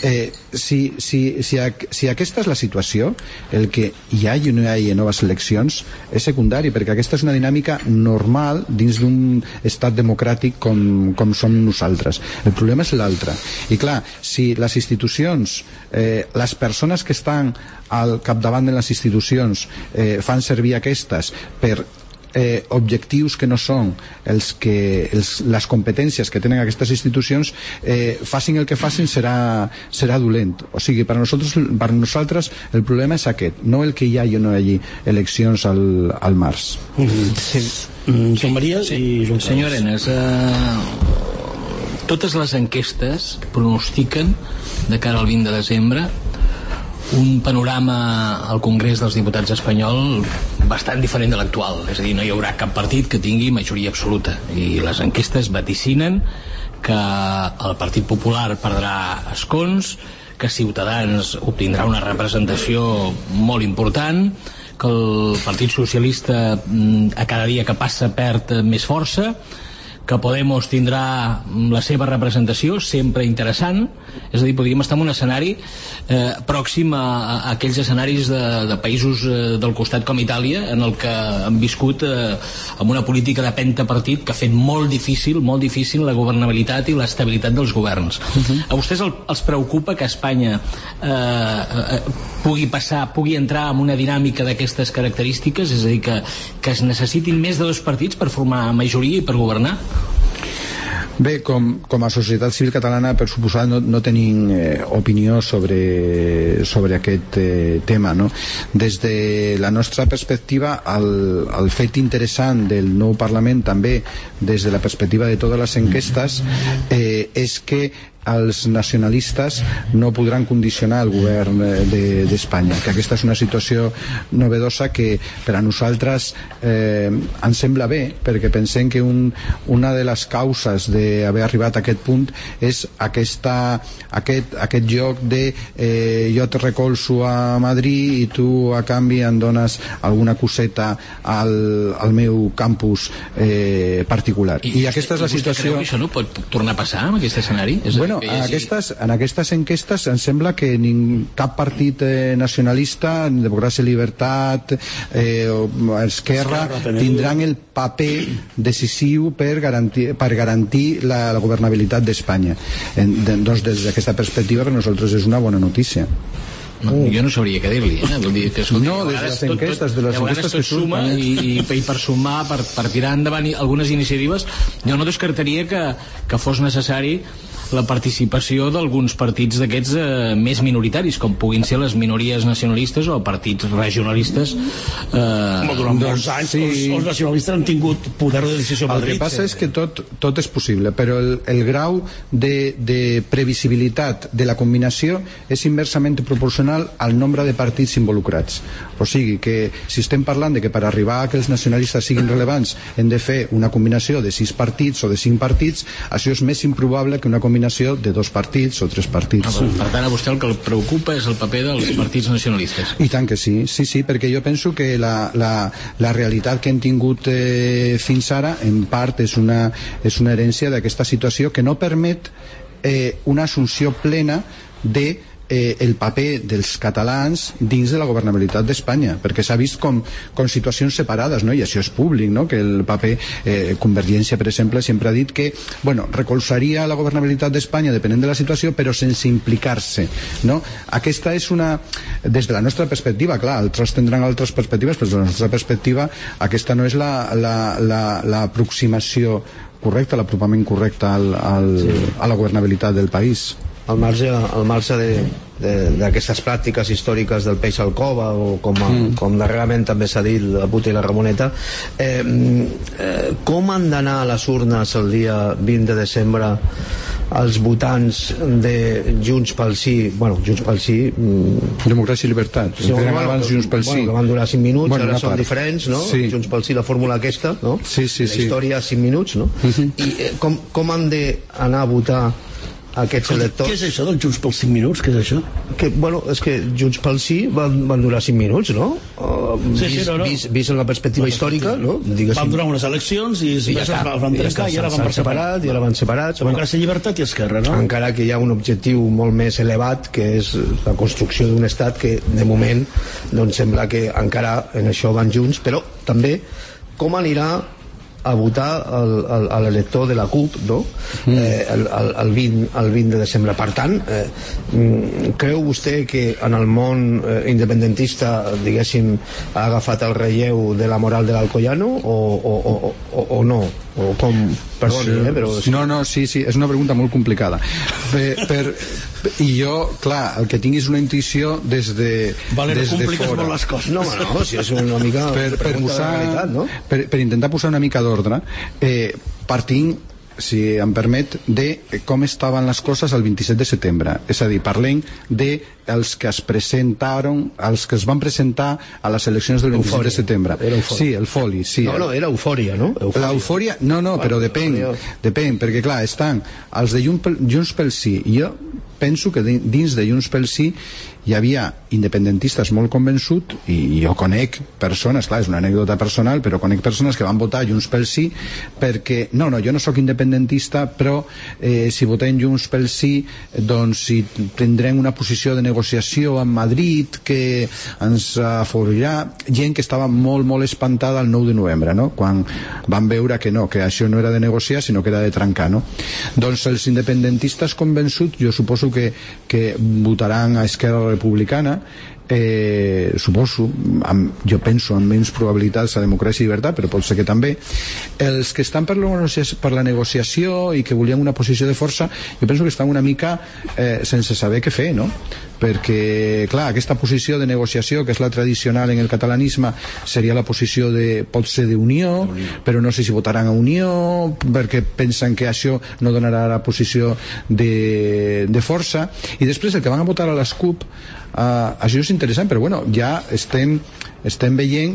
Si aquesta és la situació, el que hi hagi o no hi hagi noves eleccions és secundari, perquè aquesta és una dinàmica normal dins d'un estat democràtic com som nosaltres. El problema és l'altre. I clar, si les institucions, les persones que estan al capdavant de les institucions fan servir aquestes per objectius que no són les competències que tenen aquestes institucions, facin el que facin serà dolent. O sigui, per nosaltres el problema és aquest, no el que hi hagi o no hi hagi eleccions al març. Joan Maria i Joan Carles. Senyor Arenas, totes les enquestes pronostiquen de cara al 20 de desembre un panorama al Congrés dels Diputats espanyol bastant diferent de l'actual. És a dir, no hi haurà cap partit que tingui majoria absoluta, i les enquestes vaticinen que el Partit Popular perdrà escons, que Ciutadans obtindrà una representació molt important, que el Partit Socialista a cada dia que passa perd més força, que Podemos tindrà la seva representació, sempre interessant. És a dir, podríem estar en un escenari pròxim a aquells escenaris de països del costat com Itàlia, en el que han viscut amb una política de pentapartit que ha fet molt difícil la governabilitat i l'estabilitat dels governs. A vostès els preocupa que Espanya pugui entrar en una dinàmica d'aquestes característiques, és a dir, que es necessitin més de dos partits per formar majoria i per governar? Bé, com a societat civil catalana, per suposat, no tenim opinió sobre aquest tema, no? Des de la nostra perspectiva, el fet interessant del nou Parlament, també des de la perspectiva de totes les enquestes, és que els nacionalistes no podran condicionar el govern d'Espanya, que aquesta és una situació novedosa que per a nosaltres ens sembla bé, perquè pensem que una de les causes d'haver arribat a aquest punt és aquest joc de jo te recolzo a Madrid i tu a canvi em dones alguna coseta al meu campus particular. I aquesta és la situació. Creu que això no pot tornar a passar en aquest escenari? Bueno, en aquestes enquestes em sembla que cap partit nacionalista, Democràcia i Llibertat, Esquerra, tindran el paper decisiu per garantir la governabilitat d'Espanya. Doncs des d'aquesta perspectiva per nosaltres és una bona notícia. No, jo no sabria què dir-li, vull dir que escolti, no, des de les enquestes que suma i per sumar, per tirar endavant algunes iniciatives, jo no descartaria que fos necessari la participació d'alguns partits d'aquests més minoritaris, com puguin ser les minories nacionalistes o partits regionalistes. Durant molts anys els nacionalistes han tingut poder de decisió a Madrid. El que passa és que tot és possible, però el grau de previsibilitat de la combinació és inversament proporcional al nombre de partits involucrats. O sigui que si estem parlant de que per arribar a que els nacionalistes siguin rellevants hem de fer una combinació de 6 partits o de 5 partits, això és més improbable que una combinació de 2 partits o 3 partits. Per tant, a vostè el que el preocupa és el paper dels partits nacionalistes. I tant que sí, perquè jo penso que la realitat que hem tingut fins ara, en part, és una herència d'aquesta situació que no permet una assumpció plena de el paper dels catalans dins de la governabilitat d'Espanya, perquè s'ha vist com situacions separades, no? I això és públic, no? Que el paper Convergència, per exemple, sempre ha dit que recolzaria la governabilitat d'Espanya depenent de la situació, però sense implicar-se, no? Aquesta és des de la nostra perspectiva, clar, altres tindran altres perspectives, però des de la nostra perspectiva aquesta no és l'aproximació correcta, l'apropament correcte a la governabilitat del país. Al marge d'aquestes pràctiques històriques del peix al cova o com darrerament també s'ha dit la puta i la Ramoneta, com han d'anar a les urnes el dia 20 de desembre els votants de Junts pel Sí, Democràcia i Llibertat, Junts pel Sí, que van durar 5 minuts, ara són diferents, no? Sí. Junts pel Sí, la fórmula aquesta, no? Sí. La història 5 minuts, no? I com han d'anar a votar aquests electors? Què és això dels Junts pels 5 minuts? Què és això? És que Junts pel Sí van durar 5 minuts, no? Vist en la perspectiva històrica, no? Van durar unes eleccions i ja van trencar i ara van per separat. I ara van separats. Democràcia, Llibertat i Esquerra, no? Encara que hi ha un objectiu molt més elevat, que és la construcció d'un estat que, de moment, doncs sembla que encara en això van junts, però també com anirà a votar a l'elector de la CUP, no? El 20 de desembre. Per tant, creu vostè que en el món independentista, diguéssim, ha agafat el relleu de la moral de l'Alcoyano o no? O com? Perdoni, però... No, sí, és una pregunta molt complicada. I jo, clar, el que tinc és una intuïció des de compliques fora. molt les coses. No, si és una mica per intentar posar una mica d'ordre, partint, si em permet, de com estaven les coses el 27 de setembre. És a dir, parlem dels que es presentaron, els que es van presentar a les eleccions del 27 de setembre. Sí, el foli, sí. No, era eufòria, no? L'eufòria, no, però depèn, perquè clar, estan els de Junts pel Sí. Jo penso que dins de Junts pel Sí hi havia independentistes molt convençuts, i jo conec persones, clar, és una anècdota personal, però conec persones que van votar Junts pel Sí perquè, jo no sóc independentista, però si votem Junts pel Sí, doncs si tindrem una posició de negociació amb Madrid que ens afavorirà. Gent que estava molt, molt espantada el 9 de novembre, no? Quan van veure que això no era de negociar, sinó que era de trencar, no? Doncs els independentistes convençuts, jo suposo que votaran a Esquerra Republicana, suposo, jo penso amb menys probabilitats a Democràcia i Llibertat, però pot ser que també. Els que estan per la negociació i que volien una posició de força, jo penso que estan una mica sense saber què fer, no? Perquè, clar, aquesta posició de negociació, que és la tradicional en el catalanisme, seria la posició pot ser d'unió, però no sé si votaran a unió, perquè pensen que això no donarà la posició de força. I després el que van a votar a les CUP, això és interessant, però bueno, ja estem veient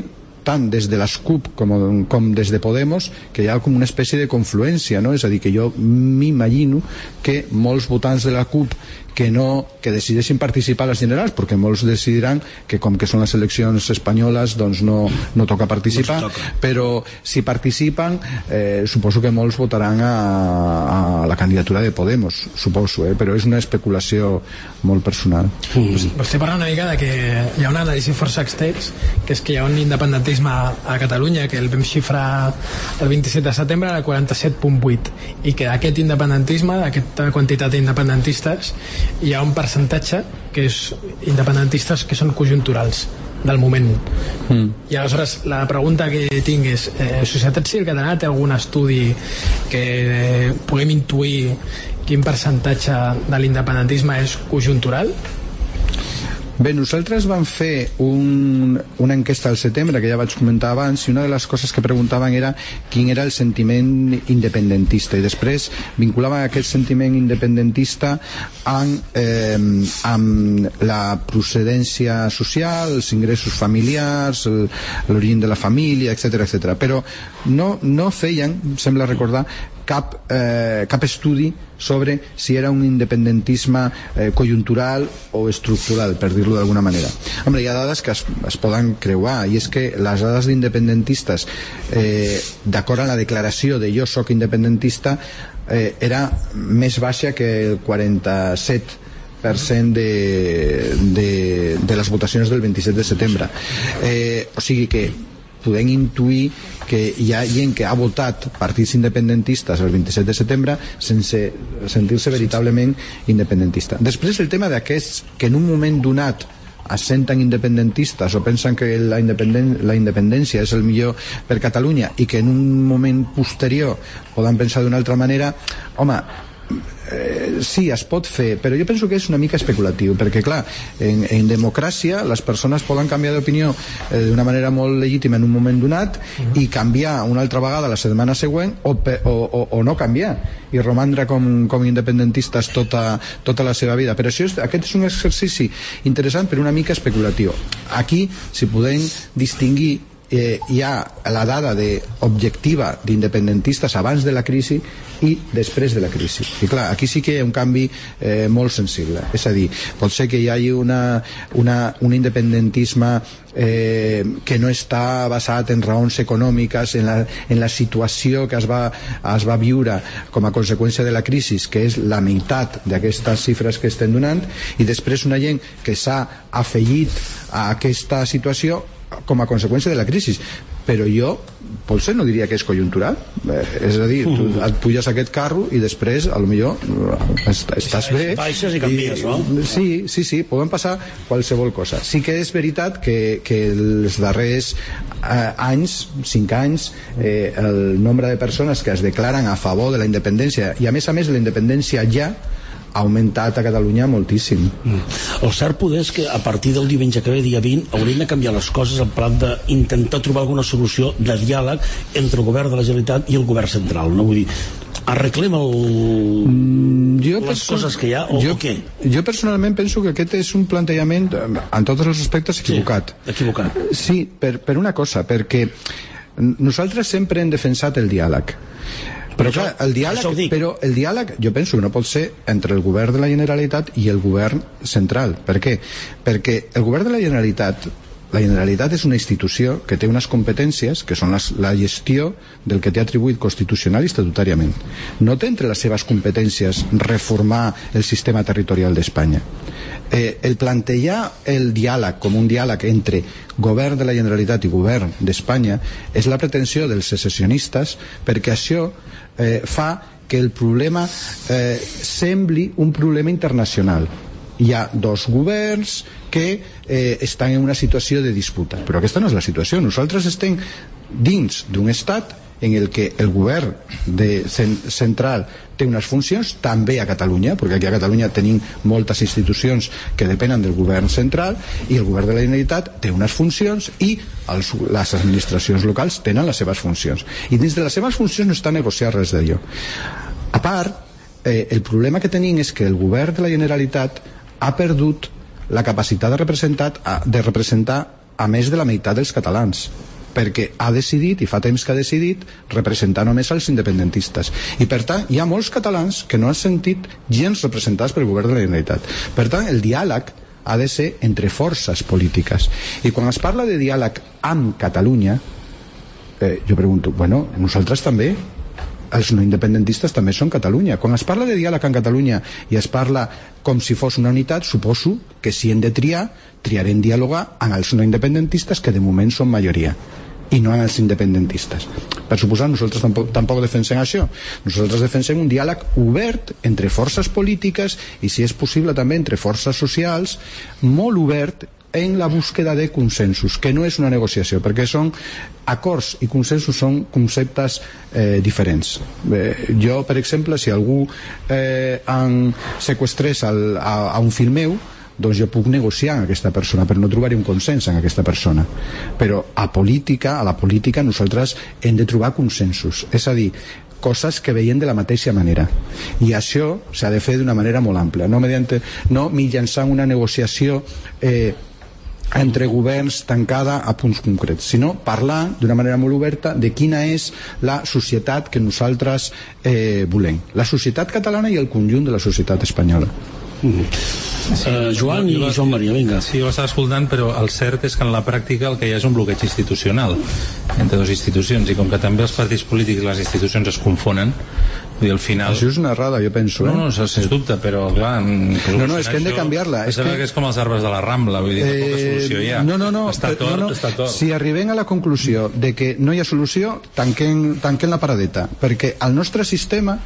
tant des de les CUP com des de Podemos, que hi ha com una espècie de confluència, no? És a dir, que jo m'imagino que molts votants de la CUP que decideixin participar a les generals, perquè molts decidiran que com que són les eleccions espanyoles doncs no toca participar, però si participen suposo que molts votaran a la candidatura de Podemos, suposo, però és una especulació molt personal. Vostè parla una mica de que hi ha una anàlisi força extens, que és que hi ha un independentisme a Catalunya que el vam xifrar el 27 de setembre al 47,8, i que d'aquest independentisme, d'aquesta quantitat d'independentistes, hi ha un percentatge que és independentistes que són conjunturals del moment. I aleshores la pregunta que tinc és, Societat Civil Catalana té algun estudi que puguem intuir quin percentatge de l'independentisme és conjuntural? Bé, nosaltres vam fer una enquesta al setembre, que ja vaig comentar abans, i una de les coses que preguntaven era quin era el sentiment independentista, i després vinculaven aquest sentiment independentista amb la procedència social, els ingressos familiars, l'origen de la família, etc. Però no feien, sembla recordar, cap estudi sobre si era un independentisme conjuntural o estructural, per dir-lo d'alguna manera. Home, hi ha dades que es poden creuar, i és que les dades d'independentistes, d'acord amb la declaració de jo soc independentista, era més baixa que el 47% de les votacions del 27 de setembre. O sigui que podem intuir que hi ha gent que ha votat partits independentistes el 27 de setembre sense sentir-se veritablement independentista. Després el tema d'aquests que en un moment donat es senten independentistes o pensen que la independència és el millor per Catalunya i que en un moment posterior poden pensar d'una altra manera, home, sí, es pot fer, però jo penso que és una mica especulatiu, perquè clar, en democràcia les persones poden canviar d'opinió d'una manera molt legítima en un moment donat i canviar una altra vegada la setmana següent o no canviar i romandre com independentistes tota la seva vida. Però aquest és un exercici interessant però una mica especulatiu. Aquí, si podem distingir, hi ha la dada objectiva d'independentistes abans de la crisi i després de la crisi, i clar, aquí sí que hi ha un canvi molt sensible. És a dir, pot ser que hi hagi un independentisme que no està basat en raons econòmiques, en la situació que es va viure com a conseqüència de la crisi, que és la meitat d'aquestes xifres que estem donant, i després una gent que s'ha afegit a aquesta situació com a conseqüència de la crisi. Però jo potser no diria que és conjuntural, és a dir, tu et puges a aquest carro i després potser estàs bé, baixes i canvies, no? Sí, poden passar qualsevol cosa. Sí que és veritat que els darrers anys, 5 anys, el nombre de persones que es declaren a favor de la independència, i a més de la independència ha augmentat a Catalunya moltíssim. El cert poder és que a partir del diumenge que ve, dia 20, haurien de canviar les coses en plan d'intentar trobar alguna solució de diàleg entre el govern de la Generalitat i el govern central, no? Vull dir, arreglem les coses que hi ha o què? Jo personalment penso que aquest és un plantejament en tots els aspectes equivocat. Sí, per una cosa, perquè nosaltres sempre hem defensat el diàleg. Però clar, el diàleg jo penso que no pot ser entre el govern de la Generalitat i el govern central. Per què? Perquè el govern de la Generalitat és una institució que té unes competències que són la gestió del que té atribuït constitucional i estatutàriament. No té entre les seves competències reformar el sistema territorial d'Espanya. El plantejar el diàleg com un diàleg entre govern de la Generalitat i govern d'Espanya és la pretensió dels secessionistes, perquè això fa que el problema sembli un problema internacional. Hi ha dos governs que estan en una situació de disputa, però aquesta no és la situació. Nosaltres estem dins d'un estat en el que el govern central té unes funcions, també a Catalunya, perquè aquí a Catalunya tenim moltes institucions que depenen del govern central, i el govern de la Generalitat té unes funcions i les administracions locals tenen les seves funcions, i dins de les seves funcions no està a negociar res d'allò. A part, el problema que tenim és que el govern de la Generalitat ha perdut la capacitat de representar a més de la meitat dels catalans. perquè ha decidit, i fa temps que ha decidit, representar només els independentistes. I per tant, hi ha molts catalans que no han sentit gens representats pel govern de la Generalitat. Per tant, el diàleg ha de ser entre forces polítiques. I quan es parla de diàleg amb Catalunya, jo pregunto, bueno, nosaltres també, els no independentistes també són Catalunya. Quan es parla de diàleg amb Catalunya i es parla com si fos una unitat, suposo que si hem de triarem dialogar amb els no independentistes, que de moment són majoria, i no amb els independentistes. Per suposar, nosaltres tampoc defensem això. Nosaltres defensem un diàleg obert entre forces polítiques i, si és possible, també entre forces socials, molt obert en la búsqueda de consensos, que no és una negociació, perquè són acords i consensos són conceptes diferents. Jo, per exemple, si algú em seqüestrés a un fill meu, doncs jo puc negociar amb aquesta persona, però no trobaré un consens amb aquesta persona. Però a la política nosaltres hem de trobar consensos, és a dir, coses que veiem de la mateixa manera, i això s'ha de fer d'una manera molt àmplia, no mitjançant una negociació entre governs tancada a punts concrets, sinó parlar d'una manera molt oberta de quina és la societat que nosaltres volem, la societat catalana i el conjunt de la societat espanyola. Joan i Joan Maria, vinga. Sí, jo l'estava escoltant, però el cert és que en la pràctica el que hi ha és un bloqueig institucional entre dues institucions, i com que també els partits polítics i les institucions es confonen, vull dir, al final... Això és una errada, jo penso. No, sens dubte, però clar... No, és que hem de canviar-la. És com els arbres de la Rambla, vull dir, poca solució hi ha. Està tort. Si arribem a la conclusió de que no hi ha solució, tanquem la paradeta, perquè el nostre sistema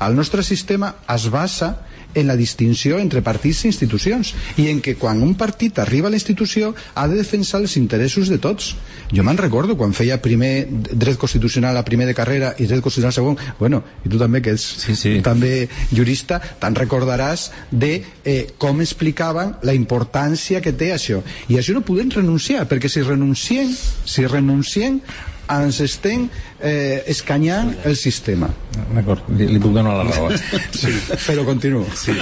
es basa en la distinció entre partits i institucions, i en que quan un partit arriba a la institució ha de defensar els interessos de tots. Jo me'n recordo quan feia primer dret constitucional a primer de carrera i dret constitucional segon, bueno, i tu també, que ets també jurista, te'n recordaràs de com explicaven la importància que té això, i això no podem renunciar, perquè si renunciem ens estem escanyant el sistema. D'acord, li puc donar la raó. Sí, però continuo. Sí.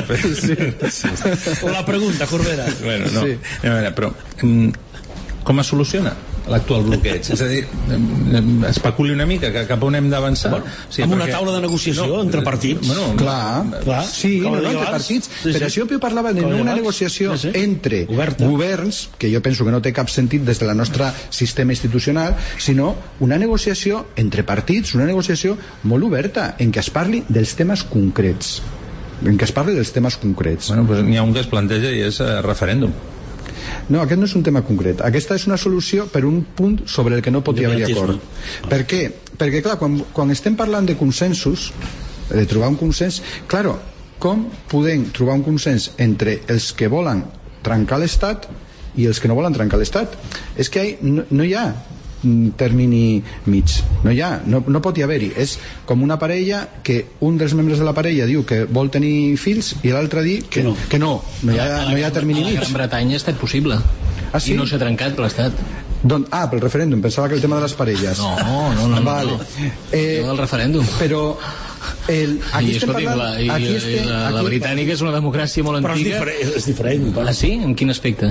La pregunta, Corbera. Bueno, no. Sí. Però com es soluciona l'actual bloqueig? És a dir, especuli una mica cap on hem d'avançar. Amb una taula de negociació entre partits. Clar. Sí, entre partits. Per això jo parlava de no una negociació entre governs, que jo penso que no té cap sentit des del nostre sistema institucional, sinó una negociació entre partits, una negociació molt oberta, en què es parli dels temes concrets. Bueno, doncs n'hi ha un que es planteja i és referèndum. No, aquest no és un tema concret. Aquesta és una solució per un punt sobre el que no pot haver acord. Per què? Perquè, clar, quan estem parlant de consensos, de trobar un consens, claro, com podem trobar un consens entre els que volen trencar l'Estat i els que no volen trencar l'Estat? És que no hi ha termini mig, no pot haver-hi. És com una parella que un dels membres de la parella diu que vol tenir fills i l'altre dir que no hi ha termini mig. A Gran Bretanya ha estat possible. Sí? I no s'ha trencat l'Estat. Pel referèndum, pensava que el tema de les parelles. No. Vale. El referèndum. Però aquí estem parlant... La britànica és una democràcia molt antiga. Però és diferent. Ah, sí? En quin aspecte?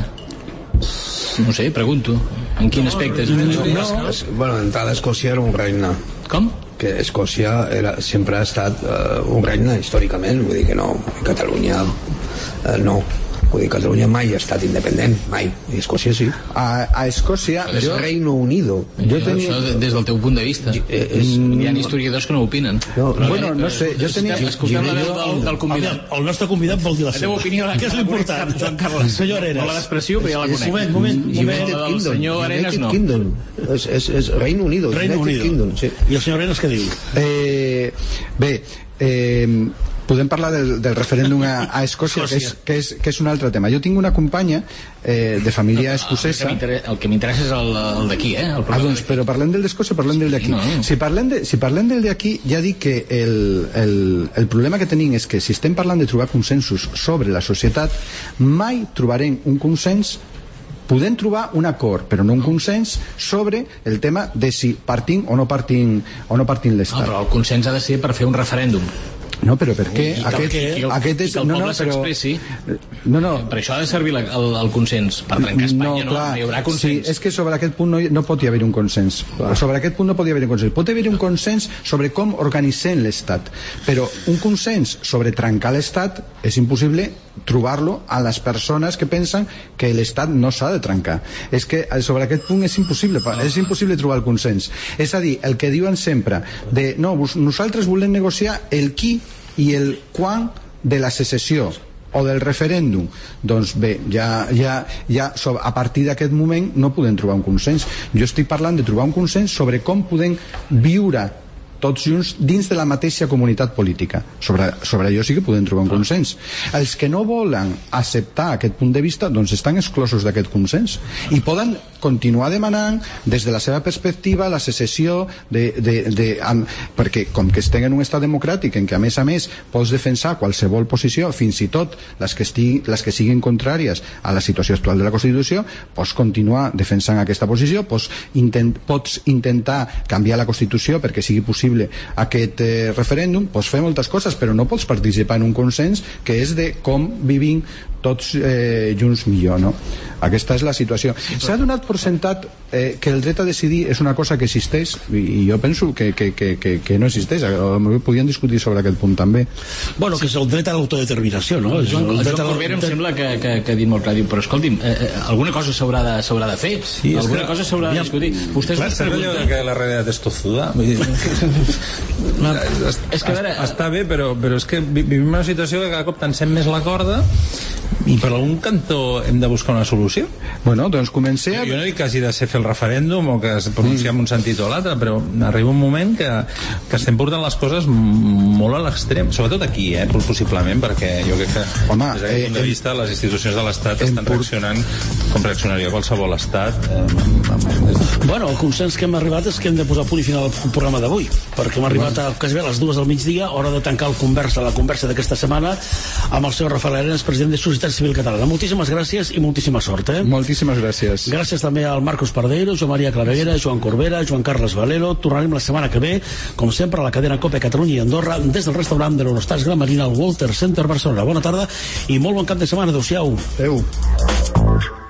No sé, pregunto. En quin aspecte és diferent? Bueno, d'entrada Escòcia era un regne. Com? Que Escòcia sempre ha estat un regne històricament, vull dir que no, Catalunya no. Vull dir, Catalunya mai ha estat independent, mai, i Escòcia sí. A Escòcia... És Reino Unido. Això des del teu punt de vista. Hi ha historiadors que no opinen. Bueno, no sé, jo tenia... Escoltem la veu del convidat. El nostre convidat vol dir la seva opinió, que és l'important. Joan Carles. Senyor Arenas. Hola l'expressió, però ja la conec. Moment. El senyor Arenas no. És Reino Unido. I el senyor Arenas què diu? Podem parlar del referèndum a Escòcia, que és un altre tema. Jo tinc una companya de família escocesa... El que m'interessa és el d'aquí, doncs, però parlem del d'Escòcia, parlem del d'aquí. Si parlem del d'aquí, ja dic que el problema que tenim és que si estem parlant de trobar consensos sobre la societat, mai trobarem un consens. Podem trobar un acord, però no un consens sobre el tema de si partim o no partim l'Estat. Però el consens ha de ser per fer un referèndum. No, però per què? Aquest és... Que el poble s'expressi. Per això ha de servir el consens. Per trencar Espanya no hi haurà consens. Sí, és que sobre aquest punt no pot hi haver un consens. Sobre aquest punt no pot hi haver un consens. Pot haver un consens sobre com organitzem l'Estat, però un consens sobre trencar l'Estat és impossible trobar-lo a les persones que pensen que l'Estat no s'ha de trencar. És que sobre aquest punt és impossible trobar el consens. És a dir, el que diuen sempre de no, nosaltres volem negociar el qui i el quan de la secessió o del referèndum. Doncs bé, ja a partir d'aquest moment no podem trobar un consens. Jo estic parlant de trobar un consens sobre com podem viure tots junts dins de la mateixa comunitat política. Sobre allò sí que podem trobar un consens. Els que no volen acceptar aquest punt de vista doncs estan exclosos d'aquest consens i poden continuar demanant des de la seva perspectiva la secessió perquè com que estem en un estat democràtic en què a més pots defensar qualsevol posició, fins i tot les que siguin contràries a la situació actual de la Constitució, pots continuar defensant aquesta posició, pots intentar canviar la Constitució perquè sigui possible aquest referèndum, pots fer moltes coses, però no pots participar en un consens que és de com vivim tots junts millor, no? Aquesta és la situació. S'ha donat per sentat que el dret a decidir és una cosa que existeix i jo penso que no existeix. Podríem discutir sobre aquest punt també. Bueno, que és el dret a l'autodeterminació, no? El Joan Corbera em sembla que ha dit molt clar, però escolti'm, alguna cosa s'haurà de fer, alguna cosa s'haurà de discutir. Vostès es pregunten que la realitat és tozuda. Està bé, però és que vivim una situació que cada cop tensem més la corda i per algun cantó hem de buscar una solució. Bueno, doncs comencem... Jo no dic que hagi de ser fer el referèndum o que es pronunciar en un sentit o l'altre, però arriba un moment que estem portant les coses molt a l'extrem, sobretot aquí, possiblement, perquè jo crec que des d'aquest punt de vista les institucions de l'Estat estan reaccionant com reaccionaria qualsevol Estat. Bueno, el consens que hem arribat és que hem de posar punt i final al programa d'avui, perquè hem arribat a quasi bé a les 2 del migdia, hora de tancar la conversa d'aquesta setmana amb el senyor Rafael Arenas, president de Societat Civil Catalana. Moltíssimes gràcies i moltíssima sort. Moltíssimes gràcies. Gràcies també al Marcos Pardeiro, Joan Maria Claveguera, Joan Corbera, Joan Carles Valero. Tornarem la setmana que ve, com sempre, a la cadena COPE Catalunya i Andorra, des del restaurant de l'Eurostars Gran Marina al Walter Center Barcelona. Bona tarda i molt bon cap de setmana. Adéu-siau. Adéu.